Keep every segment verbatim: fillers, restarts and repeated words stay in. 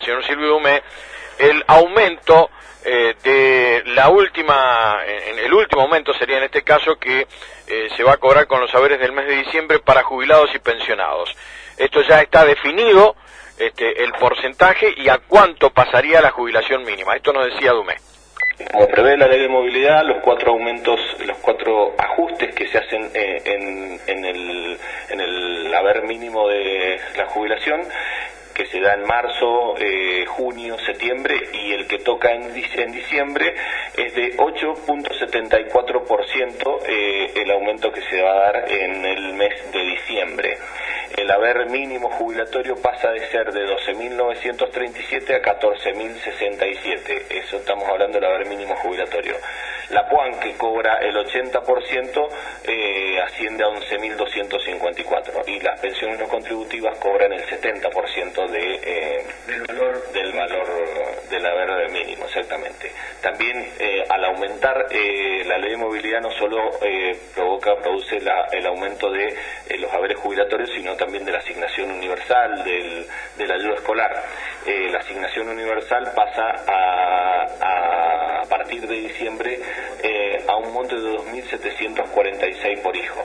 señor Silvio Dumé, el aumento eh, de la última, en el último aumento sería en este caso que eh, se va a cobrar con los haberes del mes de diciembre para jubilados y pensionados. Esto ya está definido, este, el porcentaje y a cuánto pasaría la jubilación mínima. Esto nos decía Dumé. Como prevé la ley de movilidad, los cuatro aumentos, los cuatro ajustes que se hacen eh, en, en, el, en el haber mínimo de la jubilación, que se da en marzo, eh, junio, septiembre, y el que toca en, en diciembre, es de ocho punto setenta y cuatro por ciento eh, el aumento que se va a dar en el mes de diciembre. El haber mínimo jubilatorio pasa de ser de doce mil novecientos treinta y siete a catorce mil sesenta y siete, eso estamos hablando del haber mínimo jubilatorio. La PUAN, que cobra el ochenta por ciento, eh, asciende a once mil doscientos cincuenta y cuatro, y las pensiones no contributivas cobran el setenta por ciento de, eh, del valor del valor del haber mínimo, exactamente. También eh, al aumentar eh, la ley de movilidad no solo eh, provoca, produce la, el aumento de eh, los haberes jubilatorios, sino también de la asignación universal, del, de la ayuda escolar. Eh, la asignación universal pasa a, a, a partir de diciembre eh, a un monto de dos mil setecientos cuarenta y seis por hijo.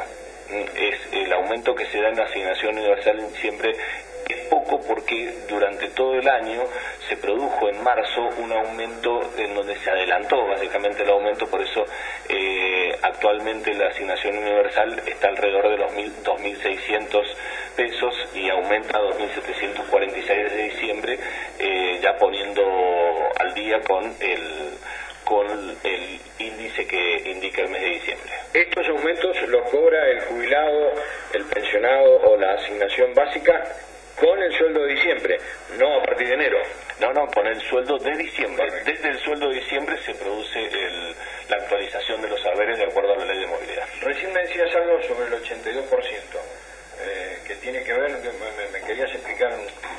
Es el aumento que se da en la asignación universal en diciembre. Es poco porque durante todo el año se produjo en marzo un aumento en donde se adelantó básicamente el aumento, por eso eh, actualmente la asignación universal está alrededor de los dos mil seiscientos pesos y aumenta a dos mil setecientos cuarenta y seis desde diciembre, eh, ya poniendo al día con el con el índice que indica el mes de diciembre. ¿Estos aumentos los cobra el jubilado, el pensionado o la asignación básica con el sueldo de diciembre, no a partir de enero? No, no, con el sueldo de diciembre. Desde el sueldo de diciembre se produce el, la actualización de los haberes de acuerdo a la ley de movilidad. Recién me decías algo sobre el ochenta y dos por ciento, eh, que tiene que ver, me, me querías explicar.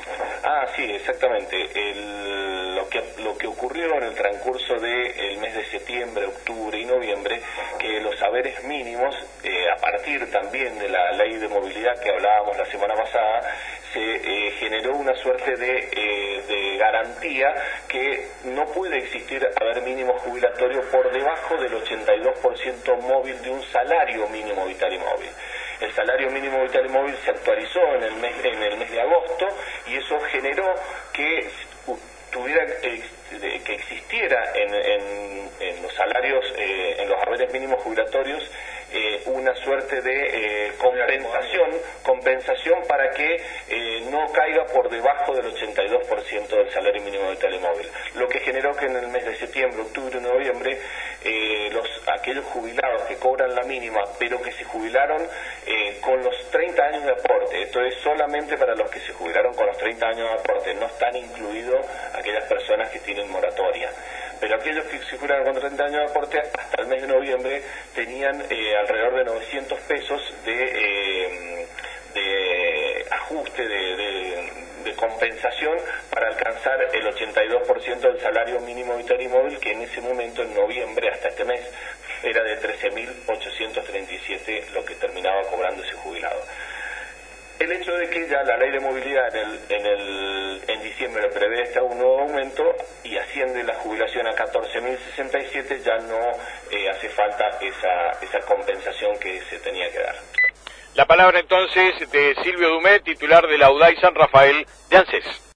Ah, sí, exactamente. El, lo, que, lo que ocurrió en el transcurso del mes de septiembre, octubre y noviembre, que los haberes mínimos, eh, a partir también de la ley de movilidad que hablábamos la semana pasada, se eh, generó una suerte de, eh, de garantía que no puede existir haber mínimo jubilatorio por debajo del ochenta y dos por ciento móvil de un salario mínimo vital y móvil. El salario mínimo vital y móvil se actualizó en el mes, en el mes de agosto y eso generó que tuviera eh, que existiera en, en, en los salarios, eh, en los haberes mínimos jubilatorios, eh, una suerte de eh, compensación, compensación para que eh, no caiga por debajo del ochenta y dos por ciento del salario mínimo vital y móvil. Lo que generó que en el mes de septiembre, octubre y noviembre, eh, los, aquellos jubilados que cobran la mínima, pero que se jubilaron eh, con los treinta años de aporte, esto es solamente para los que se jubilaron con los treinta años de aporte, no están incluidos aquellas personas que tienen moratoria. Pero aquellos que se jubilaron con treinta años de aporte hasta el mes de noviembre tenían eh, alrededor de novecientos pesos de, eh, de ajuste, de, de, de compensación para alcanzar el ochenta y dos por ciento del salario mínimo vital y móvil, que en ese momento, en noviembre hasta este mes, era de trece mil ochocientos treinta y siete lo que terminaba cobrando ese jubilado. El hecho de que ya la ley de movilidad en, el, en, el, en diciembre prevé este un nuevo aumento y asciende la jubilación a catorce mil sesenta y siete, ya no eh, hace falta esa, esa compensación que se tenía que dar. La palabra entonces de Silvio Dumé, titular de la U D A I San Rafael de ANSES.